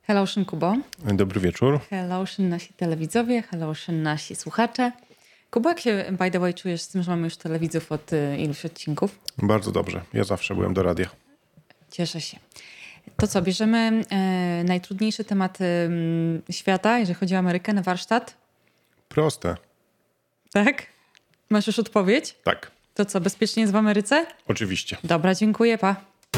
Hello, Kubo. Dobry wieczór. Hello, nasi telewidzowie. Hello, nasi słuchacze. Kubo, jak się, by the way, czujesz z tym, że mamy już telewidzów od iluś odcinków? Bardzo dobrze. Ja zawsze byłem do radia. Cieszę się. To co, bierzemy najtrudniejszy temat świata, jeżeli chodzi o Amerykę, na warsztat? Proste. Tak? Masz już odpowiedź? Tak. To co, bezpiecznie jest w Ameryce? Oczywiście. Dobra, dziękuję, pa.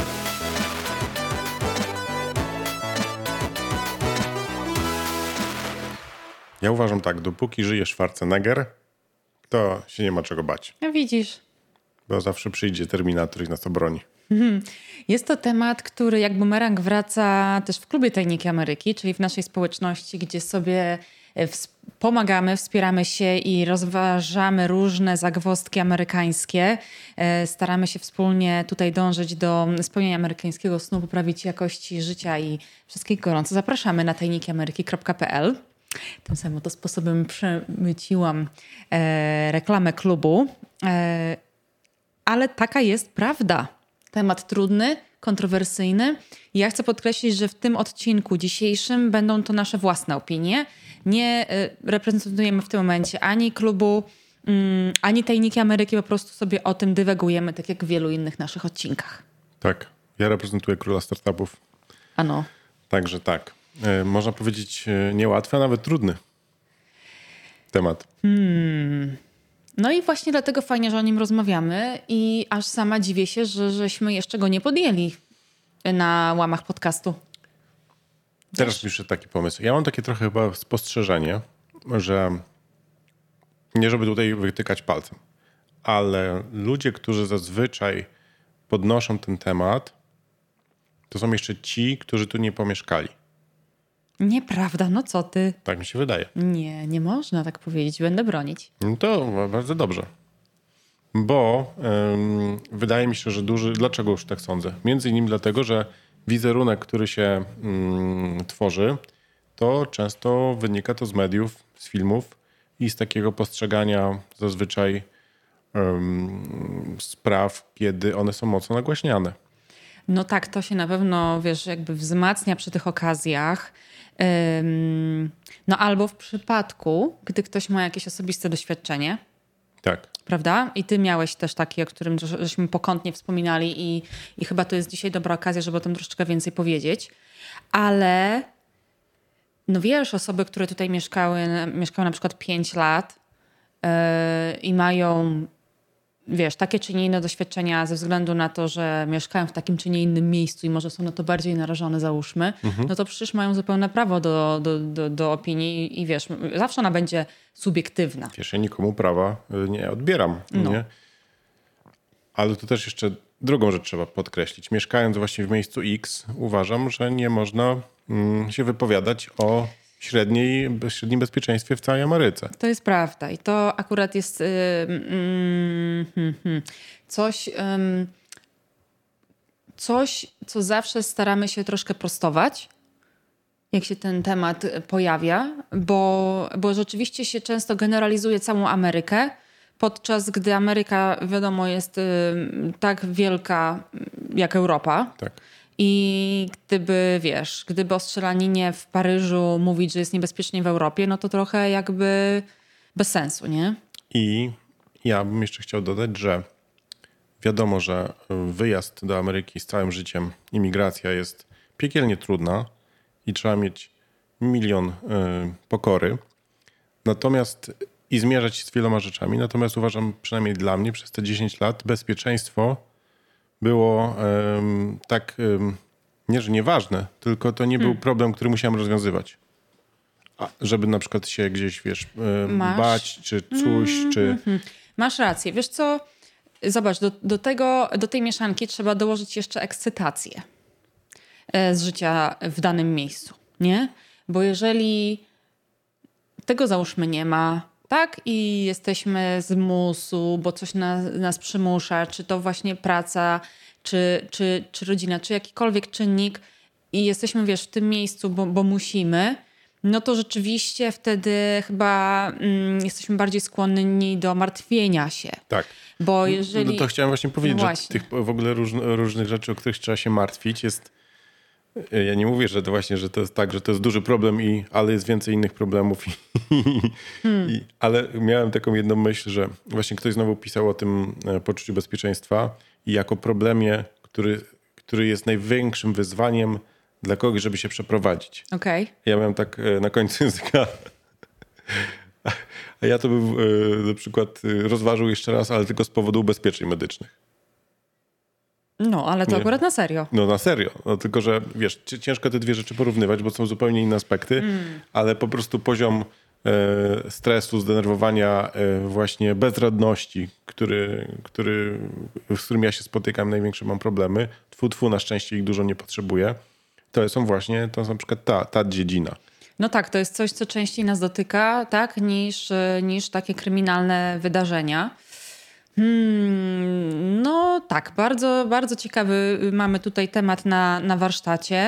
Ja uważam tak, dopóki żyje Schwarzenegger, to się nie ma czego bać. No widzisz. Bo zawsze przyjdzie Terminator i nas obroni. Jest to temat, który jak bumerang wraca też w klubie Tajniki Ameryki, czyli w naszej społeczności, gdzie sobie pomagamy, wspieramy się i rozważamy różne zagwozdki amerykańskie. Staramy się wspólnie tutaj dążyć do spełnienia amerykańskiego snu, poprawić jakości życia i wszystkich gorąco zapraszamy na tajnikiameryki.pl. Tym samym oto sposobem przemyciłam reklamę klubu. Ale taka jest prawda. Temat trudny, kontrowersyjny. I ja chcę podkreślić, że w tym odcinku dzisiejszym będą to nasze własne opinie. Nie reprezentujemy w tym momencie ani klubu, ani Tajniki Ameryki. Po prostu sobie o tym dywagujemy, tak jak w wielu innych naszych odcinkach. Tak. Ja reprezentuję króla startupów. Ano. Także tak. Można powiedzieć niełatwy, a nawet trudny temat. No i właśnie dlatego fajnie, że o nim rozmawiamy i aż sama dziwię się, żeśmy jeszcze go nie podjęli na łamach podcastu. Teraz piszę taki pomysł. Ja mam takie trochę chyba spostrzeżenie, że nie żeby tutaj wytykać palcem, ale ludzie, którzy zazwyczaj podnoszą ten temat, to są jeszcze ci, którzy tu nie pomieszkali. Nieprawda, no co ty? Tak mi się wydaje. Nie można tak powiedzieć, będę bronić. No to bardzo dobrze. Bo wydaje mi się, że Dlaczego już tak sądzę? Między innymi dlatego, że wizerunek, który się tworzy, to często wynika to z mediów, z filmów i z takiego postrzegania zazwyczaj spraw, kiedy one są mocno nagłaśniane. No tak, to się na pewno, wiesz, jakby wzmacnia przy tych okazjach. No albo w przypadku, gdy ktoś ma jakieś osobiste doświadczenie. Tak. Prawda? I ty miałeś też taki, o którym żeśmy pokątnie wspominali i chyba to jest dzisiaj dobra okazja, żeby o tym troszeczkę więcej powiedzieć. Ale no wiesz, osoby, które tutaj mieszkały na przykład 5 lat i mają, wiesz, takie czy nie inne doświadczenia ze względu na to, że mieszkają w takim czy nie innym miejscu i może są na to bardziej narażone, załóżmy, no to przecież mają zupełne prawo do opinii i wiesz, zawsze ona będzie subiektywna. Wiesz, ja nikomu prawa nie odbieram. No. Nie? Ale tu też jeszcze drugą rzecz trzeba podkreślić. Mieszkając właśnie w miejscu X, uważam, że nie można się wypowiadać o średnim bezpieczeństwie w całej Ameryce. To jest prawda i to akurat jest coś, co zawsze staramy się troszkę prostować, jak się ten temat pojawia, bo rzeczywiście się często generalizuje całą Amerykę, podczas gdy Ameryka, wiadomo, jest tak wielka jak Europa. Tak. I gdyby o strzelaninie w Paryżu mówić, że jest niebezpiecznie w Europie, no to trochę jakby bez sensu, nie? I ja bym jeszcze chciał dodać, że wiadomo, że wyjazd do Ameryki z całym życiem, imigracja jest piekielnie trudna i trzeba mieć milion pokory. Natomiast i zmierzać się z wieloma rzeczami. Natomiast uważam, przynajmniej dla mnie, przez te 10 lat bezpieczeństwo było nie, że nieważne, tylko to nie był problem, który musiałem rozwiązywać. Żeby na przykład się gdzieś, wiesz, bać, czy coś, czy... Masz rację. Wiesz co? Zobacz, do tej mieszanki trzeba dołożyć jeszcze ekscytację z życia w danym miejscu, nie? Bo jeżeli tego załóżmy nie ma, tak? I jesteśmy z musu, bo coś nas przymusza, czy to właśnie praca, czy rodzina, czy jakikolwiek czynnik i jesteśmy, wiesz, w tym miejscu, bo musimy, no to rzeczywiście wtedy chyba jesteśmy bardziej skłonni do martwienia się. Tak. Bo jeżeli... No to chciałem właśnie powiedzieć, No właśnie. że tych w ogóle różnych rzeczy, o których trzeba się martwić, jest Ja nie mówię, że to właśnie, że to jest tak, że to jest duży problem, ale jest więcej innych problemów. Ale miałem taką jedną myśl, że właśnie ktoś znowu pisał o tym poczuciu bezpieczeństwa i jako problemie, który jest największym wyzwaniem dla kogoś, żeby się przeprowadzić. Okej. Ja miałem tak na końcu języka, a ja to bym na przykład rozważył jeszcze raz, ale tylko z powodu ubezpieczeń medycznych. No, ale to Nie. akurat na serio. No na serio. No, tylko, że wiesz, ciężko te dwie rzeczy porównywać, bo są zupełnie inne aspekty, ale po prostu poziom stresu, zdenerwowania, właśnie bezradności, z którym ja się spotykam, największe mam problemy. Tfu, na szczęście ich dużo nie potrzebuję. To jest na przykład ta dziedzina. No tak, to jest coś, co częściej nas dotyka, tak, niż takie kryminalne wydarzenia. No tak, bardzo, bardzo ciekawy mamy tutaj temat na warsztacie.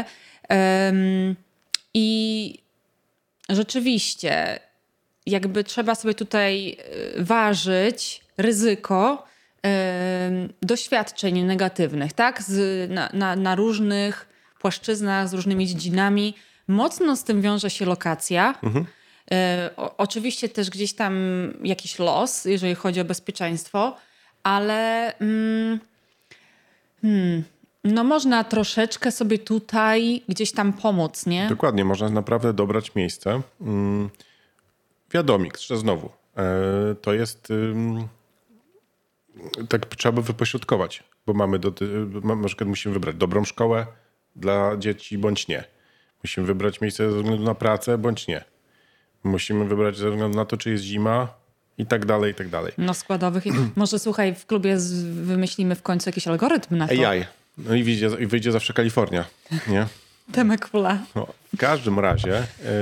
I rzeczywiście jakby trzeba sobie tutaj ważyć ryzyko doświadczeń negatywnych, tak? Na różnych płaszczyznach, z różnymi dziedzinami. Mocno z tym wiąże się lokacja. Oczywiście też gdzieś tam jakiś los, jeżeli chodzi o bezpieczeństwo, ale no można troszeczkę sobie tutaj gdzieś tam pomóc, nie? Dokładnie, można naprawdę dobrać miejsce. Wiadomik, że znowu, to jest tak trzeba by wypośrodkować, bo na przykład musimy wybrać dobrą szkołę dla dzieci bądź nie. Musimy wybrać miejsce ze względu na pracę bądź nie. Musimy wybrać ze względu na to, czy jest zima i tak dalej, i tak dalej. No składowych. Może słuchaj, w klubie wymyślimy w końcu jakiś algorytm na to. AI. No i wyjdzie zawsze Kalifornia, nie? Temekula. No, w każdym razie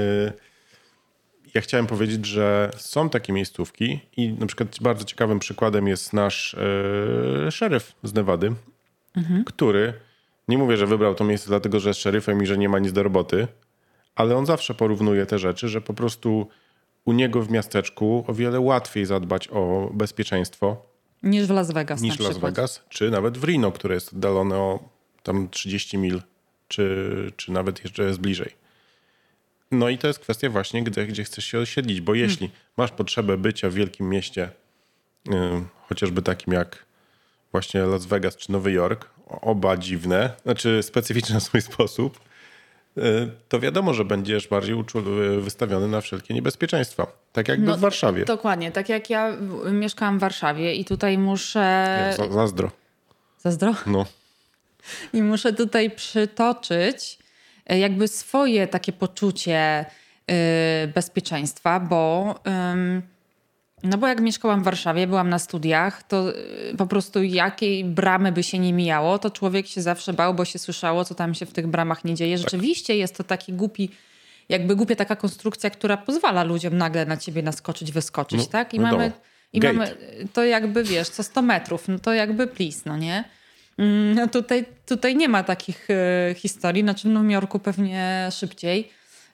ja chciałem powiedzieć, że są takie miejscówki i na przykład bardzo ciekawym przykładem jest nasz szeryf z Nevady, który, nie mówię, że wybrał to miejsce dlatego, że jest szeryfem i że nie ma nic do roboty, ale on zawsze porównuje te rzeczy, że po prostu u niego w miasteczku o wiele łatwiej zadbać o bezpieczeństwo niż w Las Vegas niż w Las Vegas, czy nawet w Reno, które jest oddalone o tam 30 mil, czy nawet jeszcze jest bliżej. No i to jest kwestia właśnie, gdzie chcesz się osiedlić, bo jeśli masz potrzebę bycia w wielkim mieście, chociażby takim jak właśnie Las Vegas czy Nowy Jork, oba dziwne, znaczy specyficzne na swój sposób, to wiadomo, że będziesz bardziej wystawiony na wszelkie niebezpieczeństwa. Tak jakby w Warszawie. Dokładnie. Tak jak ja mieszkałam w Warszawie i tutaj muszę... Zazdro. Zazdro? No. I muszę tutaj przytoczyć jakby swoje takie poczucie bezpieczeństwa, bo jak mieszkałam w Warszawie, byłam na studiach, to po prostu jakiej bramy by się nie mijało, to człowiek się zawsze bał, bo się słyszało, co tam się w tych bramach nie dzieje. Rzeczywiście jest to taki głupia taka konstrukcja, która pozwala ludziom nagle na ciebie naskoczyć, wyskoczyć, tak? I mamy to jakby, wiesz, co 100 metrów, no to jakby please, no nie? No tutaj nie ma takich historii, znaczy w Nowym Jorku pewnie szybciej.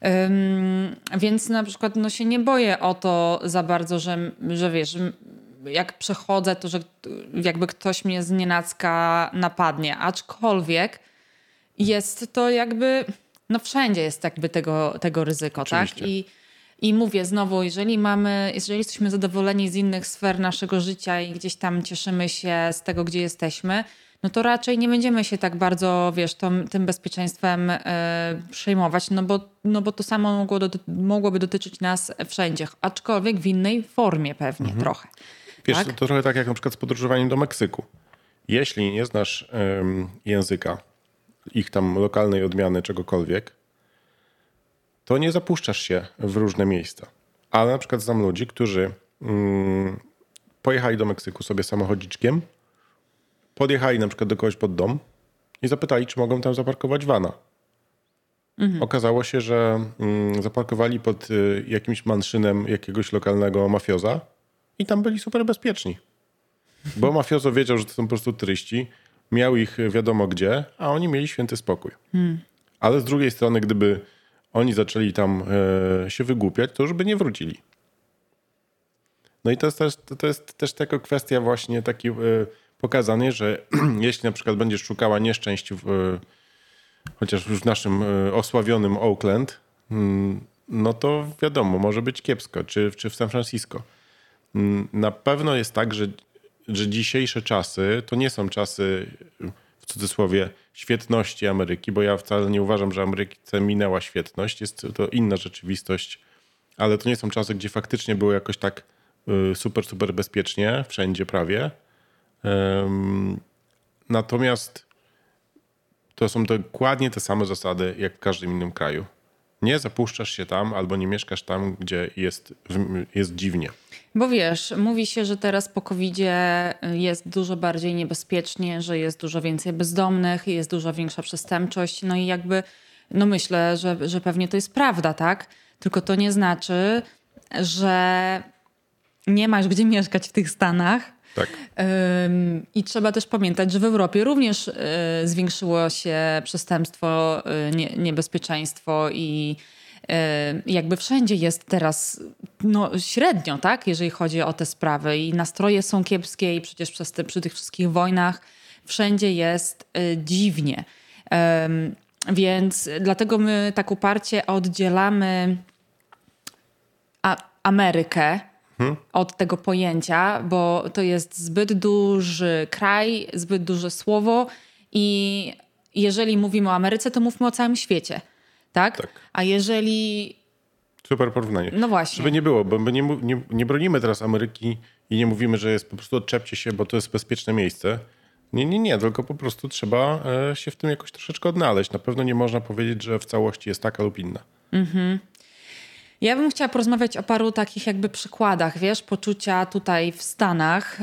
Więc na przykład się nie boję o to za bardzo, że wiesz, jak przechodzę, to że jakby ktoś mnie znienacka napadnie. Aczkolwiek jest to jakby, wszędzie jest jakby tego ryzyko, oczywiście. Tak? I mówię znowu, jeżeli jesteśmy zadowoleni z innych sfer naszego życia i gdzieś tam cieszymy się z tego, gdzie jesteśmy, no to raczej nie będziemy się tak bardzo, wiesz, tym bezpieczeństwem przejmować, bo to samo mogłoby dotyczyć nas wszędzie, aczkolwiek w innej formie pewnie trochę. Wiesz, tak? to trochę tak jak na przykład z podróżowaniem do Meksyku. Jeśli nie znasz języka, ich tam lokalnej odmiany czegokolwiek, to nie zapuszczasz się w różne miejsca. Ale na przykład znam ludzi, którzy pojechali do Meksyku sobie samochodziczkiem, podjechali na przykład do kogoś pod dom i zapytali, czy mogą tam zaparkować vana. Okazało się, że zaparkowali pod jakimś manszynem jakiegoś lokalnego mafioza i tam byli super bezpieczni. Bo mafiozo wiedział, że to są po prostu turyści, miał ich wiadomo gdzie, a oni mieli święty spokój. Ale z drugiej strony, gdyby oni zaczęli tam się wygłupiać, to już by nie wrócili. No i to jest też taka kwestia właśnie takiej pokazanie, że jeśli na przykład będziesz szukała nieszczęść chociaż już w naszym osławionym Oakland, no to wiadomo, może być kiepsko, czy w San Francisco. Na pewno jest tak, że dzisiejsze czasy to nie są czasy, w cudzysłowie, świetności Ameryki, bo ja wcale nie uważam, że Ameryce minęła świetność. Jest to inna rzeczywistość, ale to nie są czasy, gdzie faktycznie było jakoś tak super bezpiecznie, wszędzie prawie. Natomiast to są dokładnie te same zasady, jak w każdym innym kraju. Nie zapuszczasz się tam albo nie mieszkasz tam, gdzie jest dziwnie. Bo wiesz, mówi się, że teraz po COVID-zie jest dużo bardziej niebezpiecznie, że jest dużo więcej bezdomnych, jest dużo większa przestępczość. No i jakby, no myślę, że pewnie to jest prawda, tak? Tylko to nie znaczy, że nie masz gdzie mieszkać w tych Stanach. Tak. I trzeba też pamiętać, że w Europie również zwiększyło się przestępstwo, niebezpieczeństwo i jakby wszędzie jest teraz średnio, tak, jeżeli chodzi o te sprawy i nastroje są kiepskie i przecież przy tych wszystkich wojnach wszędzie jest dziwnie. Więc dlatego my tak uparcie oddzielamy Amerykę od tego pojęcia, bo to jest zbyt duży kraj, zbyt duże słowo i jeżeli mówimy o Ameryce, to mówmy o całym świecie, tak? A jeżeli... Super porównanie. No właśnie. Żeby nie było, bo my nie bronimy teraz Ameryki i nie mówimy, że jest po prostu odczepcie się, bo to jest bezpieczne miejsce. Nie, tylko po prostu trzeba się w tym jakoś troszeczkę odnaleźć. Na pewno nie można powiedzieć, że w całości jest taka lub inna. Ja bym chciała porozmawiać o paru takich jakby przykładach, wiesz, poczucia tutaj w Stanach,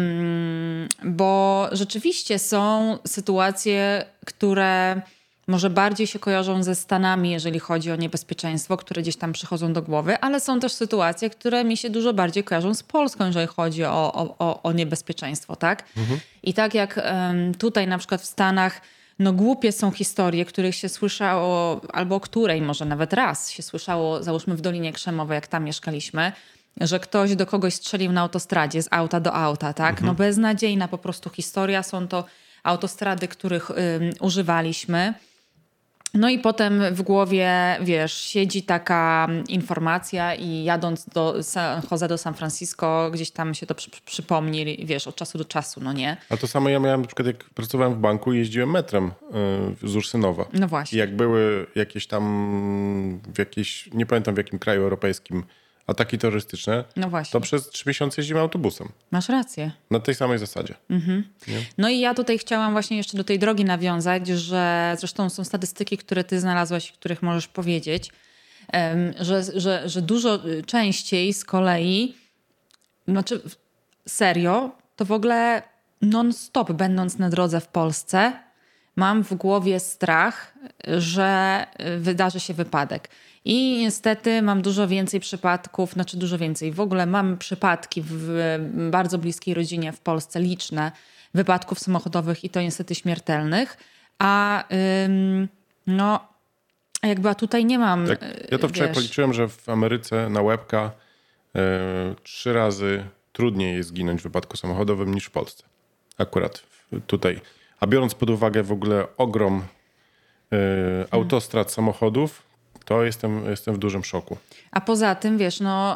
bo rzeczywiście są sytuacje, które może bardziej się kojarzą ze Stanami, jeżeli chodzi o niebezpieczeństwo, które gdzieś tam przychodzą do głowy, ale są też sytuacje, które mi się dużo bardziej kojarzą z Polską, jeżeli chodzi o niebezpieczeństwo, tak? I tak jak tutaj na przykład w Stanach głupie są historie, których się słyszało, albo o której może nawet raz się słyszało, załóżmy w Dolinie Krzemowej, jak tam mieszkaliśmy, że ktoś do kogoś strzelił na autostradzie z auta do auta, tak? No beznadziejna po prostu historia. Są to autostrady, których używaliśmy. No i potem w głowie, wiesz, siedzi taka informacja i jadąc do San Jose, do San Francisco, gdzieś tam się to przypomni, wiesz, od czasu do czasu, no nie? A to samo ja miałem na przykład, jak pracowałem w banku, jeździłem metrem z Ursynowa. No właśnie. I jak były jakieś tam nie pamiętam w jakim kraju europejskim, ataki terrorystyczne, no właśnie. to przez 3 miesiące jeździłem autobusem. Masz rację. Na tej samej zasadzie. No i ja tutaj chciałam właśnie jeszcze do tej drogi nawiązać, że zresztą są statystyki, które ty znalazłaś, których możesz powiedzieć, że dużo częściej z kolei, znaczy serio, to w ogóle non-stop będąc na drodze w Polsce, mam w głowie strach, że wydarzy się wypadek. I niestety mam dużo więcej przypadków, znaczy dużo więcej. W ogóle mam przypadki w bardzo bliskiej rodzinie w Polsce, liczne wypadków samochodowych i to niestety śmiertelnych. A a tutaj nie mam... Tak. Ja to wczoraj policzyłem, że w Ameryce na łebka 3 razy trudniej jest zginąć w wypadku samochodowym niż w Polsce. Akurat tutaj. A biorąc pod uwagę w ogóle ogrom autostrad samochodów, to jestem w dużym szoku. A poza tym, wiesz,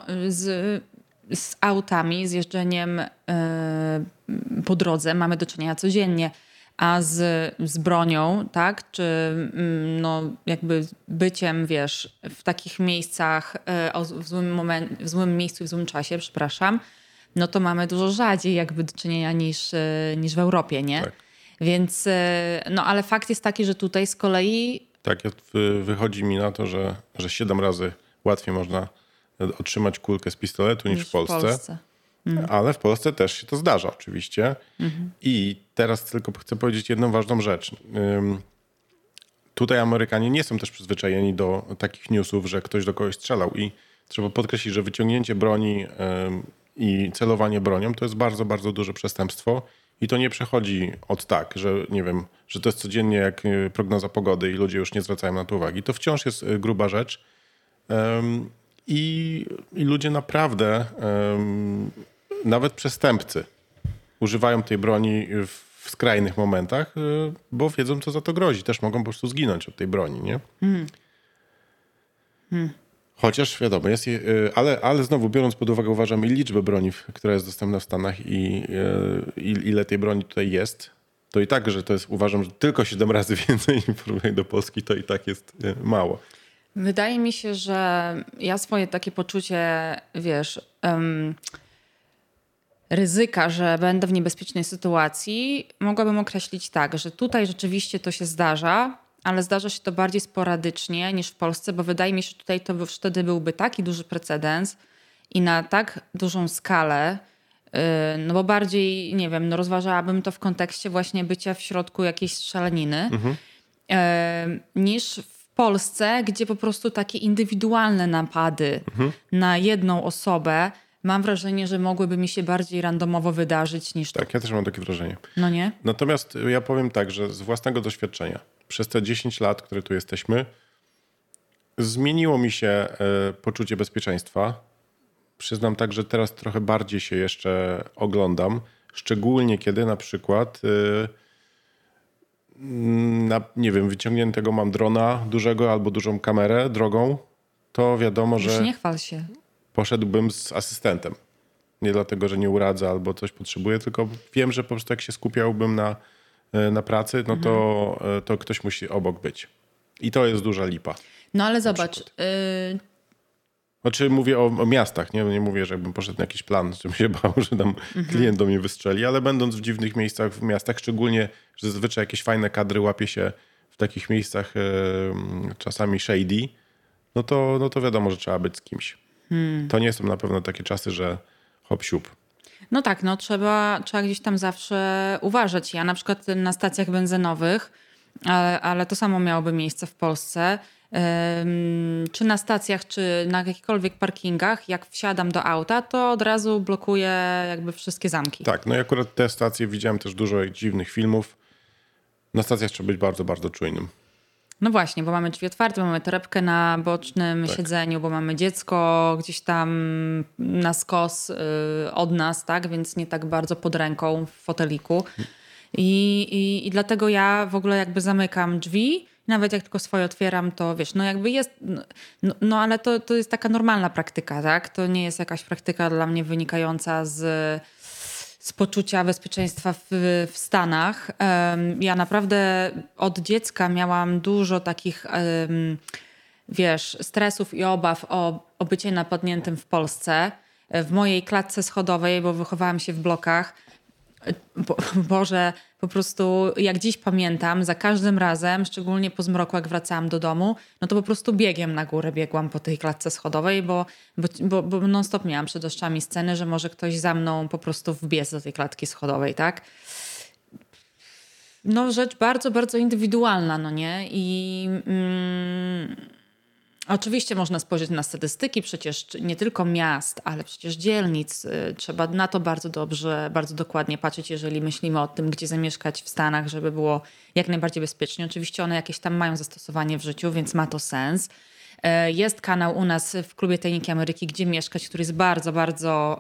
z autami, z jeżdżeniem po drodze mamy do czynienia codziennie, a z bronią, tak, czy jakby byciem, wiesz, w takich miejscach w złym miejscu i w złym czasie, przepraszam, no to mamy dużo rzadziej jakby do czynienia niż w Europie, nie? Tak. Więc, ale fakt jest taki, że tutaj z kolei... Tak, wychodzi mi na to, że 7 razy łatwiej można otrzymać kulkę z pistoletu niż w Polsce. Ale w Polsce też się to zdarza oczywiście. I teraz tylko chcę powiedzieć jedną ważną rzecz. Tutaj Amerykanie nie są też przyzwyczajeni do takich newsów, że ktoś do kogoś strzelał. I trzeba podkreślić, że wyciągnięcie broni i celowanie bronią to jest bardzo, bardzo duże przestępstwo. I to nie przechodzi od tak, że nie wiem, że to jest codziennie jak prognoza pogody i ludzie już nie zwracają na to uwagi. To wciąż jest gruba rzecz. I ludzie naprawdę, nawet przestępcy, używają tej broni w w skrajnych momentach, bo wiedzą, co za to grozi. Też mogą po prostu zginąć od tej broni, nie? Chociaż wiadomo, ale znowu biorąc pod uwagę, uważam, i liczbę broni, która jest dostępna w Stanach i ile tej broni tutaj jest, to i tak, że to jest, uważam, że tylko 7 razy więcej w porównaniu do Polski, to i tak jest mało. Wydaje mi się, że ja swoje takie poczucie, wiesz, ryzyka, że będę w niebezpiecznej sytuacji, mogłabym określić tak, że tutaj rzeczywiście to się zdarza, ale zdarza się to bardziej sporadycznie niż w Polsce, bo wydaje mi się, że tutaj to wtedy byłby taki duży precedens i na tak dużą skalę, no bo bardziej, nie wiem, no rozważałabym to w kontekście właśnie bycia w środku jakiejś strzelaniny, niż w Polsce, gdzie po prostu takie indywidualne napady na jedną osobę, mam wrażenie, że mogłyby mi się bardziej randomowo wydarzyć niż to. Tak, ja też mam takie wrażenie. No nie? Natomiast ja powiem tak, że z własnego doświadczenia, przez te 10 lat, które tu jesteśmy, zmieniło mi się poczucie bezpieczeństwa. Przyznam tak, że teraz trochę bardziej się jeszcze oglądam. Szczególnie kiedy na przykład nie wiem, wyciągniętego mam drona dużego albo dużą kamerę drogą, to wiadomo, Już że nie chwal się. poszedłbym z asystentem. Nie dlatego, że nie uradza albo coś potrzebuję, tylko wiem, że po prostu jak się skupiałbym na pracy, no to ktoś musi obok być. I to jest duża lipa. No ale zobacz. Znaczy mówię o miastach, nie mówię, że jakbym poszedł na jakiś plan, żebym się bał, że tam klient do mnie wystrzeli, ale będąc w dziwnych miejscach w miastach, szczególnie, że zazwyczaj jakieś fajne kadry łapie się w takich miejscach czasami shady, no to wiadomo, że trzeba być z kimś. To nie są na pewno takie czasy, że hop siup. No tak, no trzeba gdzieś tam zawsze uważać. Ja na przykład na stacjach benzynowych, ale to samo miałoby miejsce w Polsce, czy na stacjach, czy na jakichkolwiek parkingach, jak wsiadam do auta, to od razu blokuję jakby wszystkie zamki. Tak, no i akurat te stacje widziałem też dużo dziwnych filmów. Na stacjach trzeba być bardzo, bardzo czujnym. No właśnie, bo mamy drzwi otwarte, mamy torebkę na bocznym siedzeniu, bo mamy dziecko gdzieś tam na skos od nas, tak? Więc nie tak bardzo pod ręką w foteliku. I dlatego ja w ogóle jakby zamykam drzwi. Nawet jak tylko swoje otwieram, to wiesz, no jakby jest, no ale to jest taka normalna praktyka, tak? To nie jest jakaś praktyka dla mnie wynikająca z poczucia bezpieczeństwa w Stanach. Ja naprawdę od dziecka miałam dużo takich, wiesz, stresów i obaw o bycie napadniętym w Polsce. W mojej klatce schodowej, bo wychowałam się w blokach, Boże, po prostu jak dziś pamiętam, za każdym razem, szczególnie po zmroku, jak wracałam do domu, no to po prostu biegiem na górę biegłam po tej klatce schodowej, bo non-stop miałam przed oczami sceny, że może ktoś za mną po prostu wbiec do tej klatki schodowej, tak? No rzecz bardzo, bardzo indywidualna, no nie? I oczywiście można spojrzeć na statystyki, przecież nie tylko miast, ale przecież dzielnic. Trzeba na to bardzo dobrze, bardzo dokładnie patrzeć, jeżeli myślimy o tym, gdzie zamieszkać w Stanach, żeby było jak najbardziej bezpiecznie. Oczywiście one jakieś tam mają zastosowanie w życiu, więc ma to sens. Jest kanał u nas w Klubie Tajniki Ameryki, gdzie mieszkać, który jest bardzo, bardzo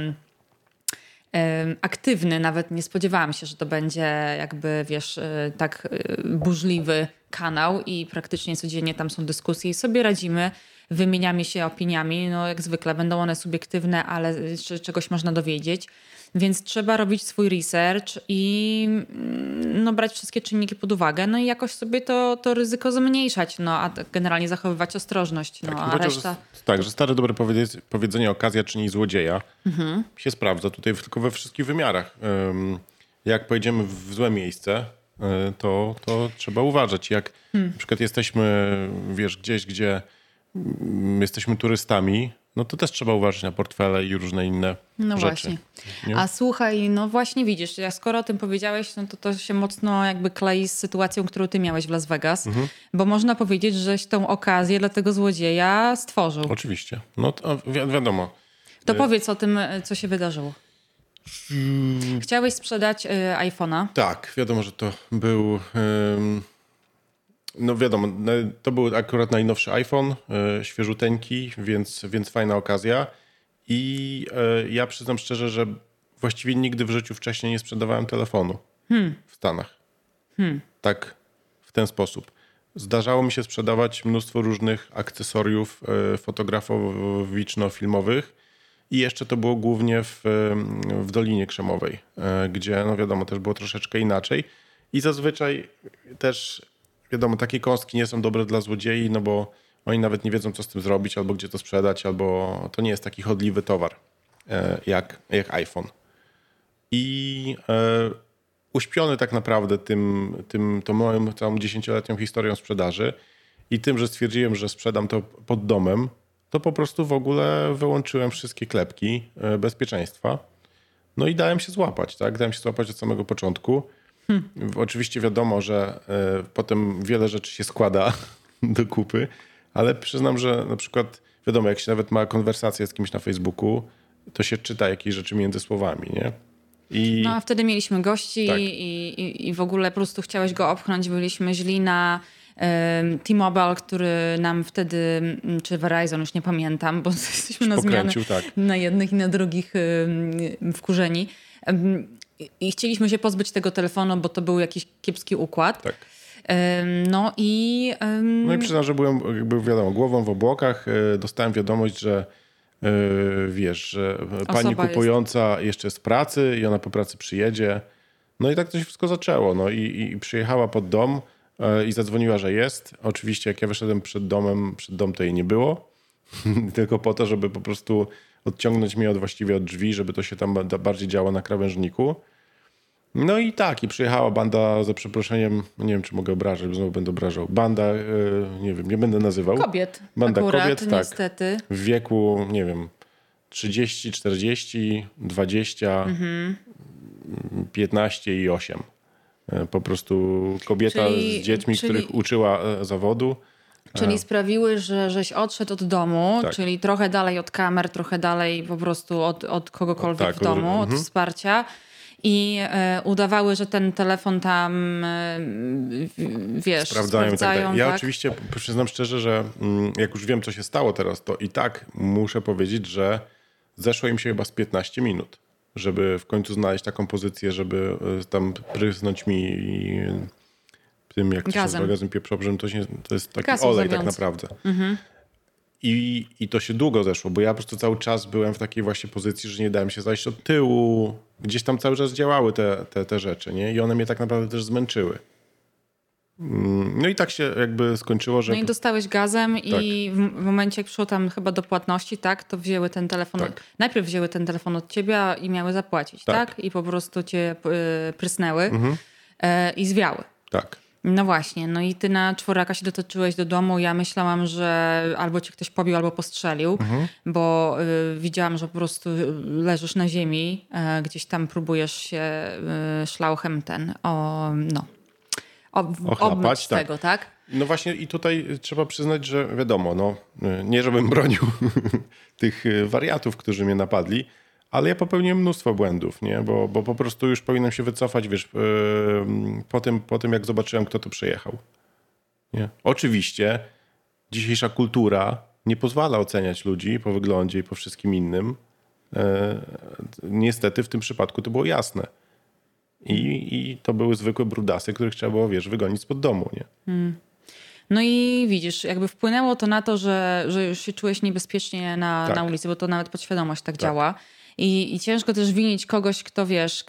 aktywny. Nawet nie spodziewałam się, że to będzie jakby, wiesz, tak burzliwy kanał i praktycznie codziennie tam są dyskusje i sobie radzimy, wymieniamy się opiniami. No jak zwykle będą one subiektywne, ale czegoś można dowiedzieć. Więc trzeba robić swój research i no, brać wszystkie czynniki pod uwagę, no i jakoś sobie to ryzyko zmniejszać, no a generalnie zachowywać ostrożność. No, tak, a reszta... Tak, że stare dobre powiedzenie okazja czyni złodzieja się sprawdza tutaj tylko we wszystkich wymiarach. Jak pojedziemy w złe miejsce, to trzeba uważać. Jak na przykład jesteśmy, wiesz, gdzieś, gdzie jesteśmy turystami, no to też trzeba uważać na portfele i różne inne no rzeczy. Właśnie. Nie? A słuchaj, no właśnie widzisz, jak skoro o tym powiedziałeś, no to się mocno jakby klei z sytuacją, którą ty miałeś w Las Vegas, bo można powiedzieć, żeś tą okazję dla tego złodzieja stworzył. Oczywiście. No to wiadomo. To powiedz o tym, co się wydarzyło. Chciałeś sprzedać iPhone'a. Tak, wiadomo, że to był... No wiadomo, to był akurat najnowszy iPhone, świeżuteńki, więc fajna okazja. I ja przyznam szczerze, że właściwie nigdy w życiu wcześniej nie sprzedawałem telefonu. w Stanach. Tak, w ten sposób. Zdarzało mi się sprzedawać mnóstwo różnych akcesoriów fotografowiczno-filmowych i jeszcze to było głównie w Dolinie Krzemowej, gdzie no wiadomo też było troszeczkę inaczej i zazwyczaj też wiadomo takie kąski nie są dobre dla złodziei, no bo oni nawet nie wiedzą co z tym zrobić albo gdzie to sprzedać, albo to nie jest taki chodliwy towar jak iPhone. I uśpiony tak naprawdę tą moją całą 10-letnią historią sprzedaży i tym, że stwierdziłem, że sprzedam to pod domem, to po prostu w ogóle wyłączyłem wszystkie klepki bezpieczeństwa. No i dałem się złapać, tak? Dałem się złapać od samego początku. Oczywiście wiadomo, że potem wiele rzeczy się składa do kupy, ale przyznam, że na przykład wiadomo, jak się nawet ma konwersację z kimś na Facebooku, to się czyta jakieś rzeczy między słowami, nie? No a wtedy mieliśmy gości tak. i w ogóle po prostu chciałeś go opchnąć. Byliśmy źli na T-Mobile, który nam wtedy, czy Verizon, już nie pamiętam, bo jesteśmy na zmianę tak. na jednych i na drugich wkurzeni. I chcieliśmy się pozbyć tego telefonu, bo to był jakiś kiepski układ. Tak. No i przyznam, że byłem jakby wiadomo, głową w obłokach. Dostałem wiadomość, że wiesz, że pani kupująca jeszcze jest w pracy i ona po pracy przyjedzie. No i tak to się wszystko zaczęło. No i przyjechała pod dom i zadzwoniła, że jest. Oczywiście jak ja wyszedłem przed dom to jej nie było. Tylko po to, żeby po prostu odciągnąć mnie właściwie od drzwi, żeby to się tam bardziej działo na krawężniku. No i tak, i przyjechała banda, za przeproszeniem, nie wiem, czy mogę obrażać, bo znowu będę obrażał. Banda, nie wiem, nie będę nazywał. Kobiet. Banda akurat, kobiet, tak. Niestety. W wieku, nie wiem, 30, 40, 20, 15 i 8. Po prostu kobieta z dziećmi, których uczyła zawodu. Czyli sprawiły, że żeś odszedł od domu, tak. czyli trochę dalej od kamer, trochę dalej po prostu od kogokolwiek w domu, od wsparcia. I udawały, że ten telefon tam, wiesz, sprawdzają. I tak dalej. Ja tak? oczywiście przyznam szczerze, że jak już wiem, co się stało teraz, to i tak muszę powiedzieć, że zeszło im się chyba z 15 minut, żeby w końcu znaleźć taką pozycję, żeby tam prysnąć mi tym, jak to się nazywa, gazem pieprzowym, to jest taki olej tak naprawdę. I to się długo zeszło, bo ja po prostu cały czas byłem w takiej właśnie pozycji, że nie dałem się zajść od tyłu. Gdzieś tam cały czas działały te rzeczy, nie? I one mnie tak naprawdę też zmęczyły. No i tak się jakby skończyło, że... No i dostałeś gazem i w momencie, jak przyszło tam chyba do płatności, tak, to wzięły ten telefon... Tak. Najpierw wzięły ten telefon od ciebie i miały zapłacić, tak? I po prostu cię prysnęły i zwiały. Tak. No właśnie, no i ty na czworaka się dotoczyłeś do domu. Ja myślałam, że albo cię ktoś pobił, albo postrzelił, bo widziałam, że po prostu leżysz na ziemi, gdzieś tam próbujesz się szlauchem obmyć tak. tego, tak? No właśnie i tutaj trzeba przyznać, że wiadomo, no nie żebym bronił tych wariatów, którzy mnie napadli, ale ja popełniłem mnóstwo błędów, nie? Bo po prostu już powinienem się wycofać, wiesz, po tym jak zobaczyłem, kto tu przyjechał. Nie? Oczywiście dzisiejsza kultura nie pozwala oceniać ludzi po wyglądzie i po wszystkim innym. Niestety w tym przypadku to było jasne. I to były zwykłe brudasy, których trzeba było, wiesz, wygonić spod domu, nie? No i widzisz, jakby wpłynęło to na to, że już się czułeś niebezpiecznie na ulicy, bo to nawet podświadomość tak działa. I ciężko też winić kogoś, kto wiesz,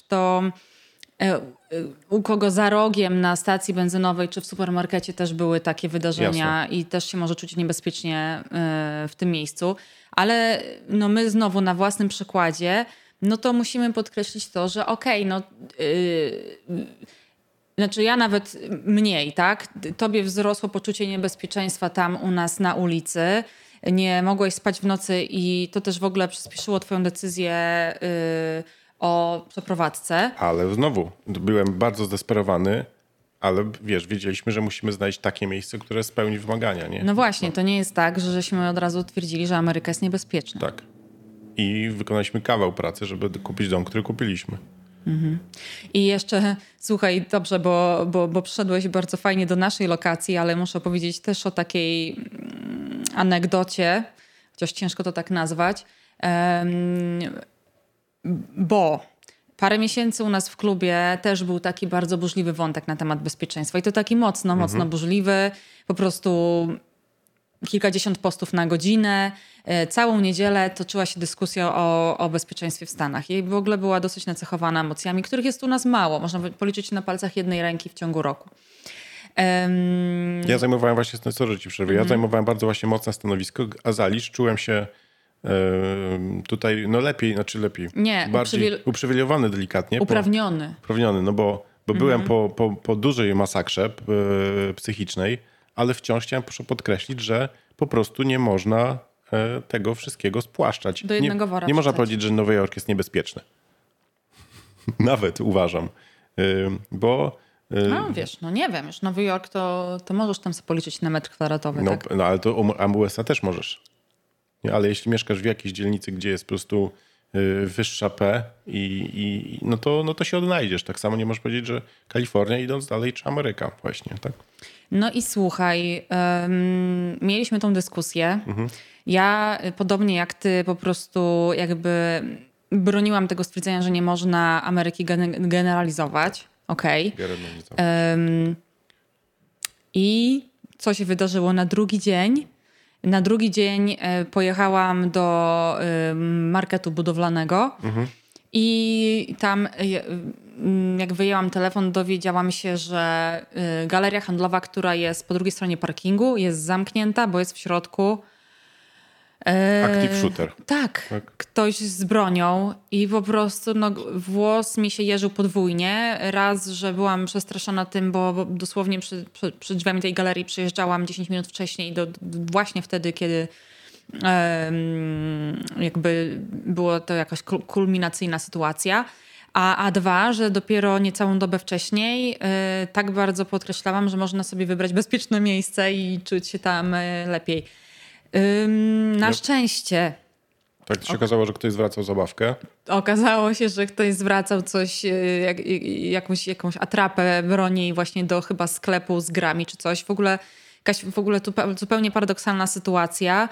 u kogo za rogiem na stacji benzynowej czy w supermarkecie też były takie wydarzenia. Jasne. I też się może czuć niebezpiecznie w tym miejscu. Ale no my znowu na własnym przykładzie, no to musimy podkreślić to, że znaczy ja nawet mniej, tak? Tobie wzrosło poczucie niebezpieczeństwa tam u nas na ulicy. Nie mogłeś spać w nocy i to też w ogóle przyspieszyło twoją decyzję o przeprowadzce. Ale znowu, byłem bardzo zdesperowany, ale wiesz, wiedzieliśmy, że musimy znaleźć takie miejsce, które spełni wymagania, nie? No właśnie, to nie jest tak, że żeśmy od razu twierdzili, że Ameryka jest niebezpieczna. Tak. I wykonaliśmy kawał pracy, żeby kupić dom, który kupiliśmy. I jeszcze, słuchaj, dobrze, bo przyszedłeś bardzo fajnie do naszej lokacji, ale muszę powiedzieć też o takiej anegdocie, chociaż ciężko to tak nazwać, bo parę miesięcy u nas w klubie też był taki bardzo burzliwy wątek na temat bezpieczeństwa. I to taki mocno burzliwy. Po prostu kilkadziesiąt postów na godzinę. Całą niedzielę toczyła się dyskusja o bezpieczeństwie w Stanach. I w ogóle była dosyć nacechowana emocjami, których jest u nas mało. Można policzyć na palcach jednej ręki w ciągu roku. Ja zajmowałem właśnie, sorry ci przerwę, ja zajmowałem bardzo właśnie mocne stanowisko, a Zalisz czułem się tutaj lepiej. Nie, bardziej uprzywilejowany delikatnie. Uprawniony, no bo byłem po dużej masakrze psychicznej, ale wciąż chciałem podkreślić, że po prostu nie można tego wszystkiego spłaszczać. Do jednego wora nie można wrzucać. powiedzieć, że Nowy Jork jest niebezpieczny. Nawet uważam. Bo no wiesz, nie wiem, już Nowy Jork to możesz tam sobie policzyć na metr kwadratowy, tak? No ale to USA też możesz. Nie, ale jeśli mieszkasz w jakiejś dzielnicy, gdzie jest po prostu wyższa P no to się odnajdziesz. Tak samo nie możesz powiedzieć, że Kalifornia idąc dalej, czy Ameryka właśnie, tak? No i słuchaj, mieliśmy tą dyskusję. Ja podobnie jak ty po prostu jakby broniłam tego stwierdzenia, że nie można Ameryki generalizować. Okej. I co się wydarzyło na drugi dzień? Na drugi dzień pojechałam do marketu budowlanego i tam jak wyjęłam telefon, dowiedziałam się, że galeria handlowa, która jest po drugiej stronie parkingu, jest zamknięta, bo jest w środku active shooter. Tak, ktoś z bronią i po prostu włos mi się jeżył podwójnie. Raz, że byłam przestraszona tym, bo dosłownie przy drzwiami tej galerii przyjeżdżałam 10 minut wcześniej, właśnie wtedy, kiedy jakby była to jakaś kulminacyjna sytuacja. A dwa, że dopiero niecałą dobę wcześniej tak bardzo podkreślałam, że można sobie wybrać bezpieczne miejsce i czuć się tam lepiej. Na szczęście. Tak się okazało, że ktoś zwracał zabawkę. Okazało się, że ktoś zwracał coś, jakąś atrapę broni właśnie do chyba sklepu z grami czy coś. W ogóle zupełnie paradoksalna sytuacja.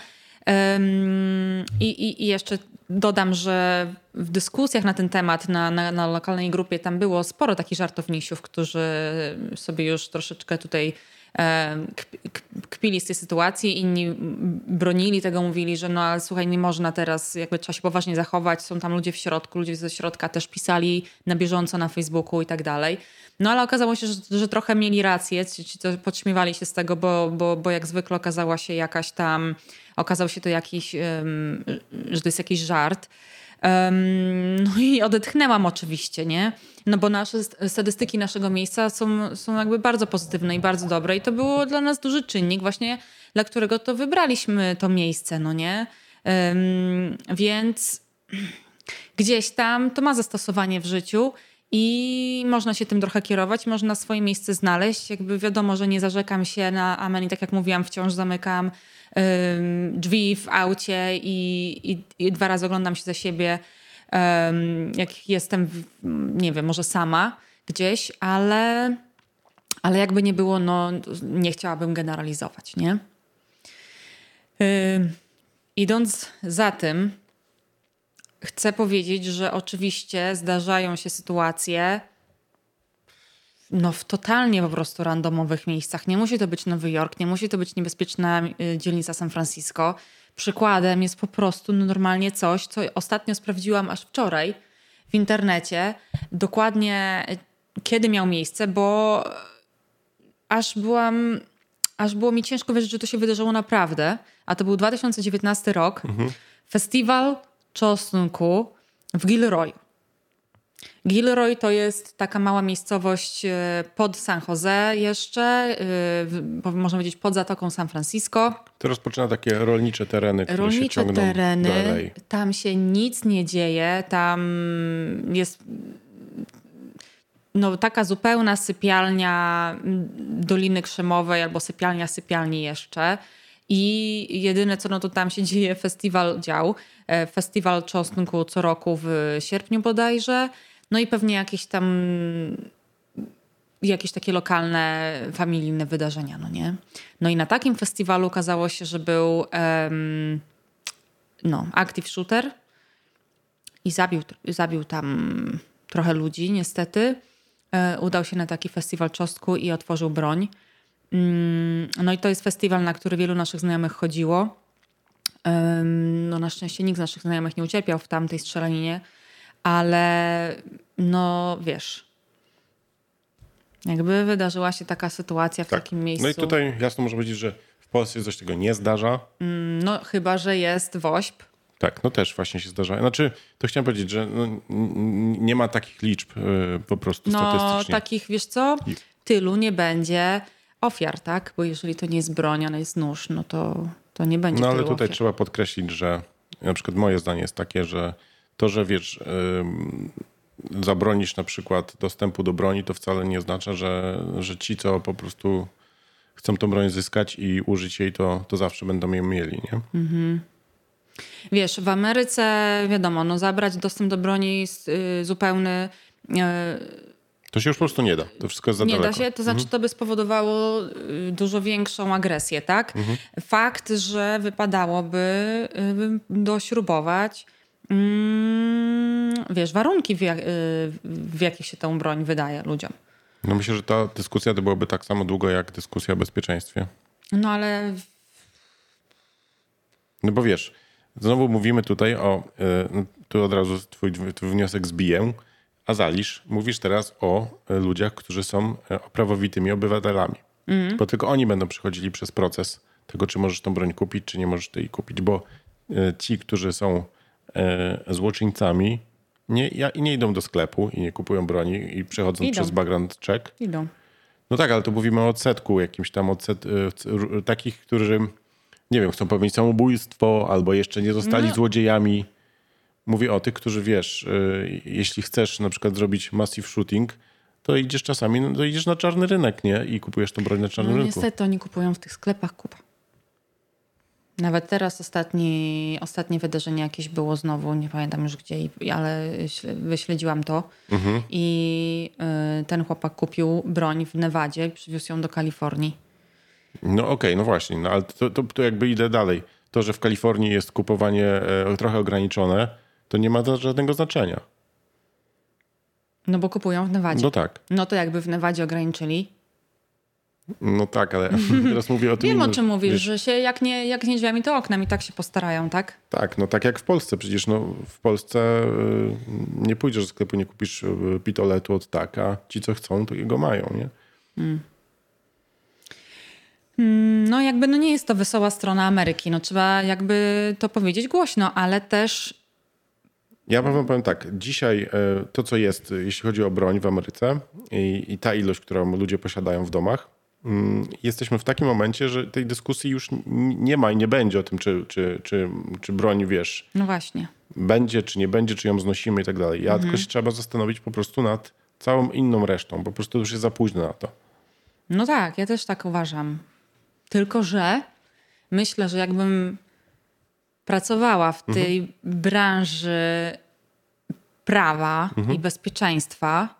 I jeszcze dodam, że w dyskusjach na ten temat na lokalnej grupie tam było sporo takich żartownisiów, którzy sobie już troszeczkę tutaj kpili z tej sytuacji, inni bronili tego, mówili, że ale słuchaj, nie można teraz, jakby trzeba się poważnie zachować, są tam ludzie w środku, ludzie ze środka też pisali na bieżąco na Facebooku i tak dalej. No ale okazało się, że trochę mieli rację, ci to podśmiewali się z tego, bo jak zwykle okazał się to jakiś, że to jest jakiś żart. No i odetchnęłam oczywiście, nie? No bo nasze statystyki naszego miejsca są jakby bardzo pozytywne i bardzo dobre i to było dla nas duży czynnik właśnie, dla którego to wybraliśmy to miejsce, no nie? Więc gdzieś tam to ma zastosowanie w życiu i można się tym trochę kierować, można swoje miejsce znaleźć. Jakby wiadomo, że nie zarzekam się na amen i tak jak mówiłam, wciąż zamykam drzwi w aucie i 2 razy oglądam się za siebie, jak jestem, nie wiem, może sama gdzieś, ale jakby nie było, nie chciałabym generalizować, nie? Idąc za tym, chcę powiedzieć, że oczywiście zdarzają się sytuacje w totalnie po prostu randomowych miejscach. Nie musi to być Nowy Jork, nie musi to być niebezpieczna dzielnica San Francisco. Przykładem jest po prostu normalnie coś, co ostatnio sprawdziłam aż wczoraj w internecie. Dokładnie kiedy miał miejsce, bo aż było mi ciężko wierzyć, że to się wydarzyło naprawdę. A to był 2019 rok. Festiwal czosnku w Gilroyu. Gilroy to jest taka mała miejscowość pod San Jose jeszcze, można powiedzieć pod Zatoką San Francisco. To rozpoczyna takie rolnicze tereny, które się ciągną do LA. Tam się nic nie dzieje, tam jest taka zupełna sypialnia Doliny Krzemowej albo sypialnia sypialni jeszcze. I jedyne co to tam się dzieje, festiwal czosnku co roku w sierpniu bodajże. No i pewnie jakieś takie lokalne, familijne wydarzenia, no nie? No i na takim festiwalu okazało się, że był active shooter i zabił tam trochę ludzi niestety. Udał się na taki festiwal czosnku i otworzył broń. No i to jest festiwal, na który wielu naszych znajomych chodziło. No na szczęście nikt z naszych znajomych nie ucierpiał w tamtej strzelaninie, ale no wiesz, jakby wydarzyła się taka sytuacja w takim miejscu. No i tutaj jasno można powiedzieć, że w Polsce coś tego nie zdarza. No chyba, że jest WOŚP. Tak, no też właśnie się zdarza. Znaczy, to chciałem powiedzieć, że nie ma takich liczb po prostu statystycznie. No takich, wiesz co, tylu nie będzie ofiar, tak? Bo jeżeli to nie jest broń, ale jest nóż, no to nie będzie No ale tylu tutaj ofiar. trzeba podkreślić, że na przykład moje zdanie jest takie, że to, że wiesz, zabronisz na przykład dostępu do broni, to wcale nie oznacza, że ci, co po prostu chcą tą broń zyskać i użyć jej, to zawsze będą ją mieli, nie? Wiesz, w Ameryce wiadomo, no zabrać dostęp do broni jest zupełny... To się już po prostu nie da. To wszystko jest za Nie daleko. da się, to znaczy to by spowodowało dużo większą agresję, tak? Fakt, że wypadałoby dośrubować wiesz, warunki w jakich się tę broń wydaje ludziom. No myślę, że ta dyskusja to byłaby tak samo długo jak dyskusja o bezpieczeństwie. No ale... No bo wiesz, znowu mówimy tutaj o, tu od razu twój wniosek zbiję, a Zalisz, mówisz teraz o ludziach, którzy są prawowitymi obywatelami. Bo tylko oni będą przechodzili przez proces tego, czy możesz tą broń kupić, czy nie możesz tej kupić. Bo ci, którzy są złoczyńcami, nie idą do sklepu i nie kupują broni i przechodzą przez background check. Idą. No tak, ale to mówimy o odsetku jakimś tam, takich, którzy, nie wiem, chcą popełnić samobójstwo albo jeszcze nie zostali złodziejami. Mówię o tych, którzy wiesz, jeśli chcesz na przykład zrobić massive shooting, to idziesz czasami, to idziesz na czarny rynek, nie? I kupujesz tą broń na czarnym rynku. Niestety oni kupują w tych sklepach Kuba. Nawet teraz ostatnie wydarzenie jakieś było znowu, nie pamiętam już gdzie, ale wyśledziłam to. I ten chłopak kupił broń w Nevadzie i przywiózł ją do Kalifornii. No okej, no właśnie, no ale to jakby idę dalej. To, że w Kalifornii jest kupowanie trochę ograniczone, to nie ma żadnego znaczenia. No bo kupują w Nevadzie. No tak. No to jakby w Nevadzie ograniczyli. No tak, ale teraz mówię o tym. Wiem, o czym mówisz, wiesz, że się jak nie drzwiami, to oknem i tak się postarają, tak? Tak, no tak jak w Polsce. Przecież no, w Polsce nie pójdziesz do sklepu, nie kupisz pistoletu od tak, a ci, co chcą, to go mają, nie? No jakby no nie jest to wesoła strona Ameryki. No trzeba jakby to powiedzieć głośno, ale też... Ja wam powiem tak. Dzisiaj to, co jest, jeśli chodzi o broń w Ameryce i ta ilość, którą ludzie posiadają w domach, jesteśmy w takim momencie, że tej dyskusji już nie ma i nie będzie o tym, czy broń, wiesz, No właśnie. będzie, czy nie będzie, czy ją znosimy i tak dalej. Tylko się trzeba zastanowić po prostu nad całą inną resztą. Po prostu już jest za późno na to. No tak, ja też tak uważam. Tylko że myślę, że jakbym pracowała w tej branży prawa i bezpieczeństwa,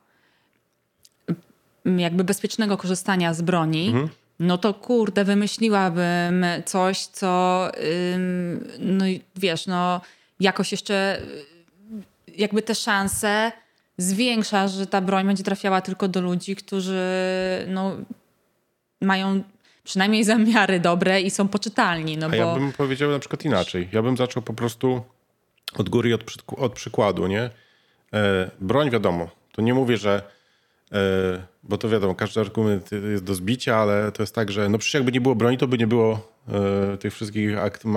jakby bezpiecznego korzystania z broni, no to kurde, wymyśliłabym coś, co no wiesz, no jakoś jeszcze jakby te szanse zwiększa, że ta broń będzie trafiała tylko do ludzi, którzy no, mają przynajmniej zamiary dobre i są poczytalni. No bo... Ja bym powiedział na przykład inaczej. Ja bym zaczął po prostu od góry i od przykładu, nie? Broń wiadomo. To nie mówię, że bo to wiadomo, każdy argument jest do zbicia, ale to jest tak, że no przecież jakby nie było broni, to by nie było tych wszystkich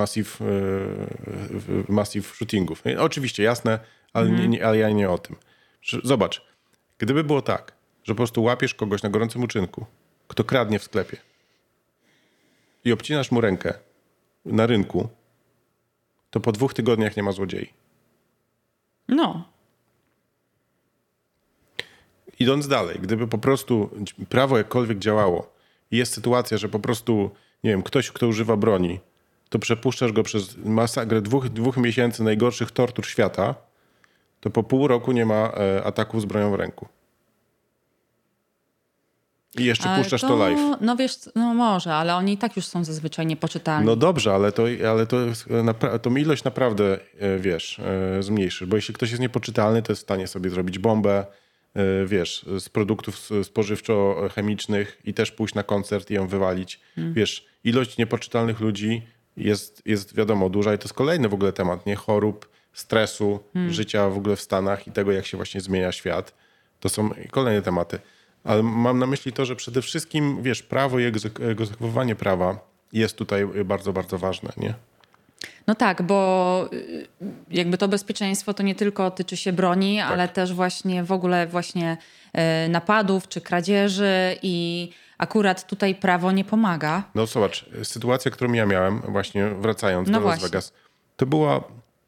massive shootingów. Oczywiście, jasne, ale, ale ja nie o tym. Zobacz, gdyby było tak, że po prostu łapiesz kogoś na gorącym uczynku, kto kradnie w sklepie i obcinasz mu rękę na rynku, to po 2 tygodniach nie ma złodziei. No. Idąc dalej, gdyby po prostu prawo jakkolwiek działało i jest sytuacja, że po prostu, nie wiem, ktoś, kto używa broni, to przepuszczasz go przez masakrę 2 miesięcy najgorszych tortur świata, to po pół roku nie ma ataków z bronią w ręku. I jeszcze puszczasz to live. No wiesz, no może, ale oni i tak już są zazwyczaj niepoczytalni. No dobrze, ale to ilość naprawdę, wiesz, zmniejszy. Bo jeśli ktoś jest niepoczytalny, to jest w stanie sobie zrobić bombę, wiesz, z produktów spożywczo-chemicznych i też pójść na koncert i ją wywalić. Wiesz, ilość niepoczytalnych ludzi jest wiadomo duża i to jest kolejny w ogóle temat, nie? Chorób, stresu, życia w ogóle w Stanach i tego, jak się właśnie zmienia świat. To są kolejne tematy. Ale mam na myśli to, że przede wszystkim, wiesz, prawo i egzekwowanie prawa jest tutaj bardzo, bardzo ważne, nie? No tak, bo jakby to bezpieczeństwo to nie tylko tyczy się broni, Tak. ale też właśnie w ogóle właśnie napadów czy kradzieży i akurat tutaj prawo nie pomaga. No zobacz, sytuacja, którą ja miałem właśnie wracając do Las Vegas, to była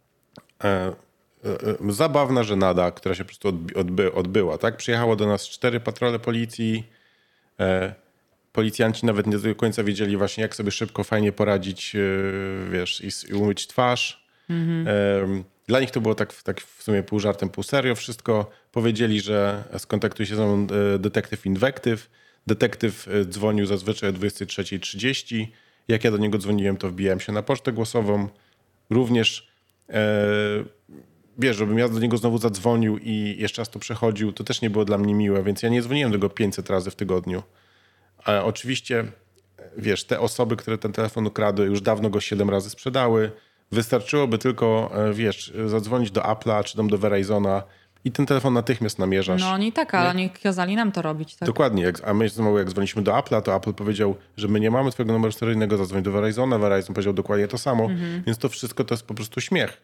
zabawna żenada, która się po prostu odbyła. Tak? Przyjechało do nas 4 patrole policji. Policjanci nawet nie do końca wiedzieli właśnie, jak sobie szybko, fajnie poradzić, wiesz, i umyć twarz. Dla nich to było tak w sumie pół żartem, pół serio wszystko. Powiedzieli, że skontaktuje się ze mną detektyw Inwektyw. Detektyw dzwonił zazwyczaj o 23:30. Jak ja do niego dzwoniłem, to wbijałem się na pocztę głosową. Również wiesz, żebym ja do niego znowu zadzwonił i jeszcze raz to przechodził, to też nie było dla mnie miłe, więc ja nie dzwoniłem do go 500 razy w tygodniu. Ale oczywiście, wiesz, te osoby, które ten telefon ukradły, już dawno go 7 razy sprzedały. Wystarczyłoby tylko, wiesz, zadzwonić do Apple'a czy tam do Verizona i ten telefon natychmiast namierzasz. No oni tak, ale oni kazali nam to robić. Tak? Dokładnie, a my znowu jak dzwoniliśmy do Apple'a, to Apple powiedział, że my nie mamy twojego numeru seryjnego, zadzwoń do Verizona. Verizon powiedział dokładnie to samo, więc to wszystko to jest po prostu śmiech.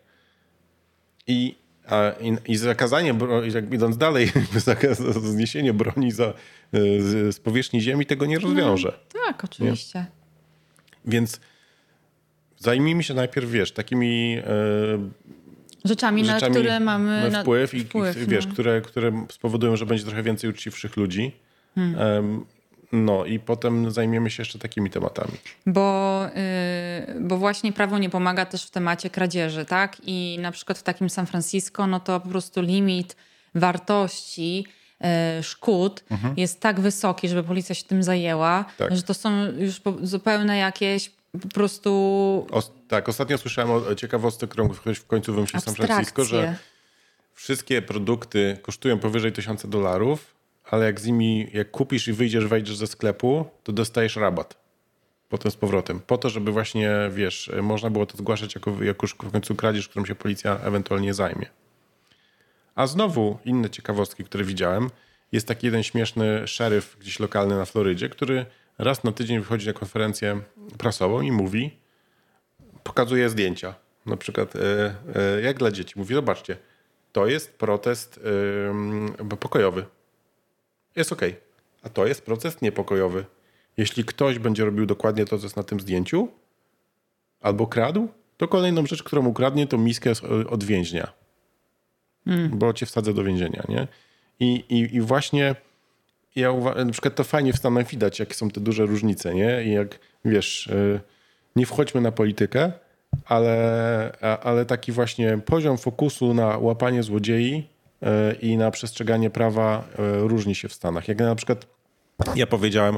I zakazanie, idąc dalej, zniesienie broni z powierzchni ziemi tego nie rozwiąże. No, tak, oczywiście. Nie? Więc zajmijmy się najpierw, wiesz, takimi rzeczami, na które mamy wpływ i wiesz, które spowodują, że będzie trochę więcej uczciwszych ludzi. No i potem zajmiemy się jeszcze takimi tematami. Bo właśnie prawo nie pomaga też w temacie kradzieży, tak? I na przykład w takim San Francisco, no to po prostu limit wartości szkód jest tak wysoki, żeby policja się tym zajęła, że to są już zupełne jakieś po prostu... Tak, ostatnio słyszałem o ciekawostce, którą ktoś w końcu wymyślił w San Francisco, że wszystkie produkty kosztują powyżej $1000, ale jak kupisz i wejdziesz ze sklepu, to dostajesz rabat potem z powrotem. Po to, żeby właśnie, wiesz, można było to zgłaszać jako już w końcu kradzież, którą się policja ewentualnie zajmie. A znowu inne ciekawostki, które widziałem. Jest taki jeden śmieszny szeryf gdzieś lokalny na Florydzie, który raz na tydzień wychodzi na konferencję prasową i mówi, pokazuje zdjęcia. Na przykład jak dla dzieci. Mówi, zobaczcie, to jest protest pokojowy. Jest okej. A to jest proces niepokojowy. Jeśli ktoś będzie robił dokładnie to, co jest na tym zdjęciu, albo kradł, to kolejną rzecz, którą ukradnie, to miskę od więźnia. Bo cię wsadzę do więzienia, nie? I właśnie na przykład to fajnie w Stanach widać, jakie są te duże różnice, nie? I jak, wiesz, nie wchodźmy na politykę, ale taki właśnie poziom fokusu na łapanie złodziei i na przestrzeganie prawa różni się w Stanach. Jak na przykład ja powiedziałem,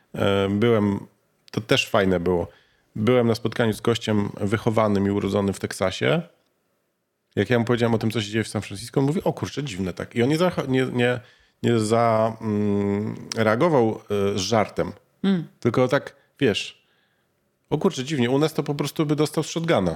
to też fajne było, byłem na spotkaniu z gościem wychowanym i urodzonym w Teksasie. Jak ja mu powiedziałem o tym, co się dzieje w San Francisco, on mówi, o kurczę, dziwne tak. I on nie zareagował z żartem, tylko tak, wiesz, o kurczę, dziwnie, u nas to po prostu by dostał z shotguna.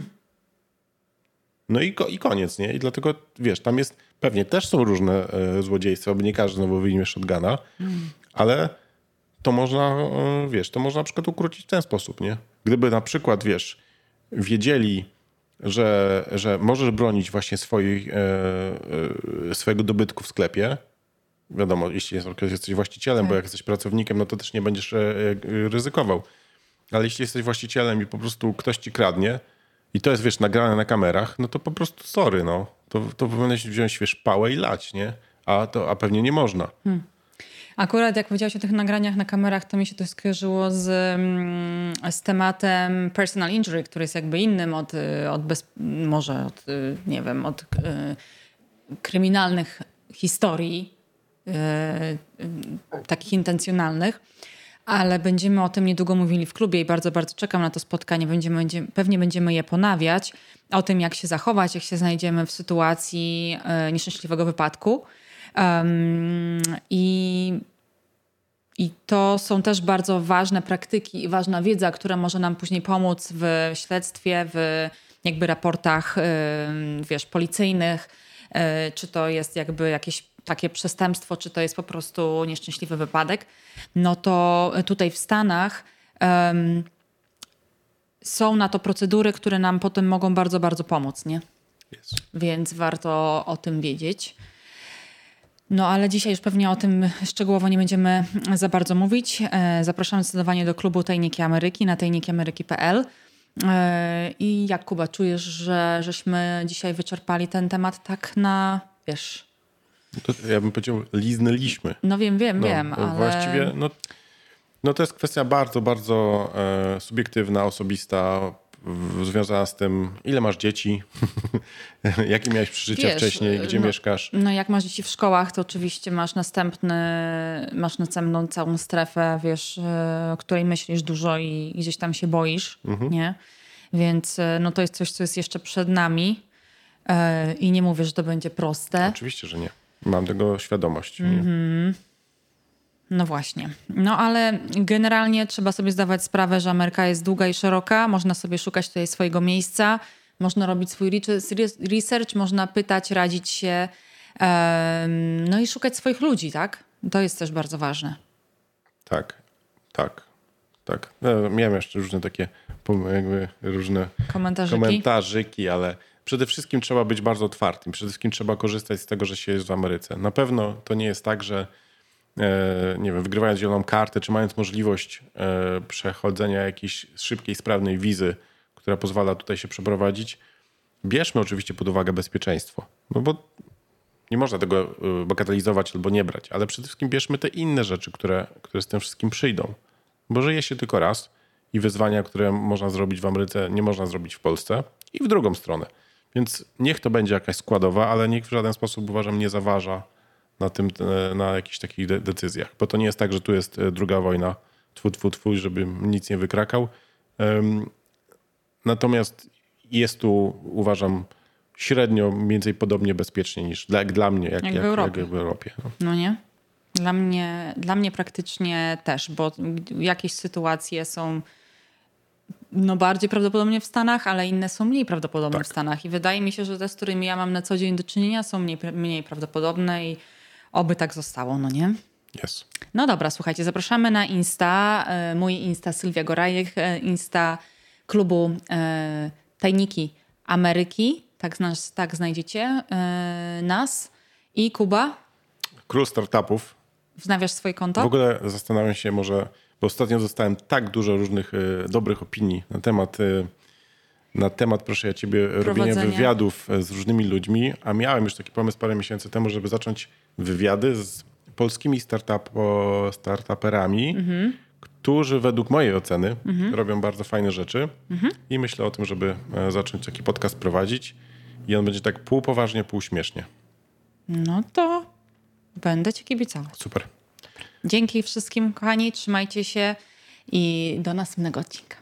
No i koniec, nie? I dlatego, wiesz, tam jest, pewnie też są różne złodziejstwa, bo nie każdy znowu wyjmie shotguna, ale to można, wiesz, to można na przykład ukrócić w ten sposób, nie? Gdyby na przykład, wiesz, wiedzieli, że możesz bronić właśnie swojego dobytku w sklepie, wiadomo, jeśli jesteś właścicielem, bo jak jesteś pracownikiem, no to też nie będziesz ryzykował. Ale jeśli jesteś właścicielem i po prostu ktoś ci kradnie i to jest, wiesz, nagrane na kamerach, no to po prostu sorry, no. To powinieneś wziąć, wiesz, pałę i lać, nie? A pewnie nie można. Akurat jak powiedziałeś o tych nagraniach na kamerach, to mi się to skojarzyło z tematem personal injury, który jest jakby innym od kryminalnych historii, takich intencjonalnych, ale będziemy o tym niedługo mówili w klubie i bardzo, bardzo czekam na to spotkanie. Pewnie będziemy je ponawiać o tym, jak się zachować, jak się znajdziemy w sytuacji nieszczęśliwego wypadku. I to są też bardzo ważne praktyki i ważna wiedza, która może nam później pomóc w śledztwie, w jakby raportach, policyjnych, czy to jest jakby jakieś takie przestępstwo, czy to jest po prostu nieszczęśliwy wypadek. No to tutaj w Stanach są na to procedury, które nam potem mogą bardzo, bardzo pomóc, nie? Yes. Więc warto o tym wiedzieć. No ale dzisiaj już pewnie o tym szczegółowo nie będziemy za bardzo mówić. Zapraszam zdecydowanie do klubu Tajniki Ameryki na tajnikiameryki.pl. I jak, Kuba, czujesz, żeśmy dzisiaj wyczerpali ten temat tak na, To ja bym powiedział, liznęliśmy. No wiem, ale... Właściwie, to jest kwestia bardzo, bardzo subiektywna, osobista, związana z tym, ile masz dzieci, jakie miałeś przeżycia wcześniej, gdzie mieszkasz. No jak masz dzieci w szkołach, to oczywiście masz następną całą strefę, o której myślisz dużo i gdzieś tam się boisz, nie? Więc to jest coś, co jest jeszcze przed nami i nie mówię, że to będzie proste. Oczywiście, że nie. Mam tego świadomość. No właśnie. No ale generalnie trzeba sobie zdawać sprawę, że Ameryka jest długa i szeroka. Można sobie szukać tutaj swojego miejsca. Można robić swój research, można pytać, radzić się. No i szukać swoich ludzi, tak? To jest też bardzo ważne. Tak. Miałem jeszcze różne takie różne komentarzyki, ale przede wszystkim trzeba być bardzo otwartym. Przede wszystkim trzeba korzystać z tego, że się jest w Ameryce. Na pewno to nie jest tak, że wygrywając zieloną kartę, czy mając możliwość przechodzenia jakiejś szybkiej, sprawnej wizy, która pozwala tutaj się przeprowadzić, bierzmy oczywiście pod uwagę bezpieczeństwo. No bo nie można tego bagatelizować albo nie brać, ale przede wszystkim bierzmy te inne rzeczy, które z tym wszystkim przyjdą. Bo żyje się tylko raz i wyzwania, które można zrobić w Ameryce, nie można zrobić w Polsce i w drugą stronę. Więc niech to będzie jakaś składowa, ale niech w żaden sposób, uważam, nie zaważa na jakichś takich decyzjach. Bo to nie jest tak, że tu jest druga wojna, żeby nic nie wykrakał. Natomiast jest tu, uważam, średnio mniej więcej podobnie bezpiecznie niż dla mnie, jak w Europie. No nie? Dla mnie praktycznie też, bo jakieś sytuacje są bardziej prawdopodobnie w Stanach, ale inne są mniej prawdopodobne w Stanach. I wydaje mi się, że te, z którymi ja mam na co dzień do czynienia, są mniej prawdopodobne i oby tak zostało, no nie? Yes. No dobra, słuchajcie, zapraszamy na Insta, mój Insta Sylwia Gorajek, Insta klubu Tajniki Ameryki, tak znajdziecie nas. I Kuba? Król startupów. Wznawiasz swoje konto? W ogóle zastanawiam się może, bo ostatnio dostałem tak dużo różnych dobrych opinii na temat, proszę ja ciebie, robienia wywiadów z różnymi ludźmi, a miałem już taki pomysł parę miesięcy temu, żeby zacząć wywiady z polskimi startuperami, którzy według mojej oceny robią bardzo fajne rzeczy i myślę o tym, żeby zacząć taki podcast prowadzić i on będzie tak półpoważnie, półśmiesznie. No to będę ci kibicować. Super. Dzięki wszystkim, kochani, trzymajcie się i do następnego odcinka.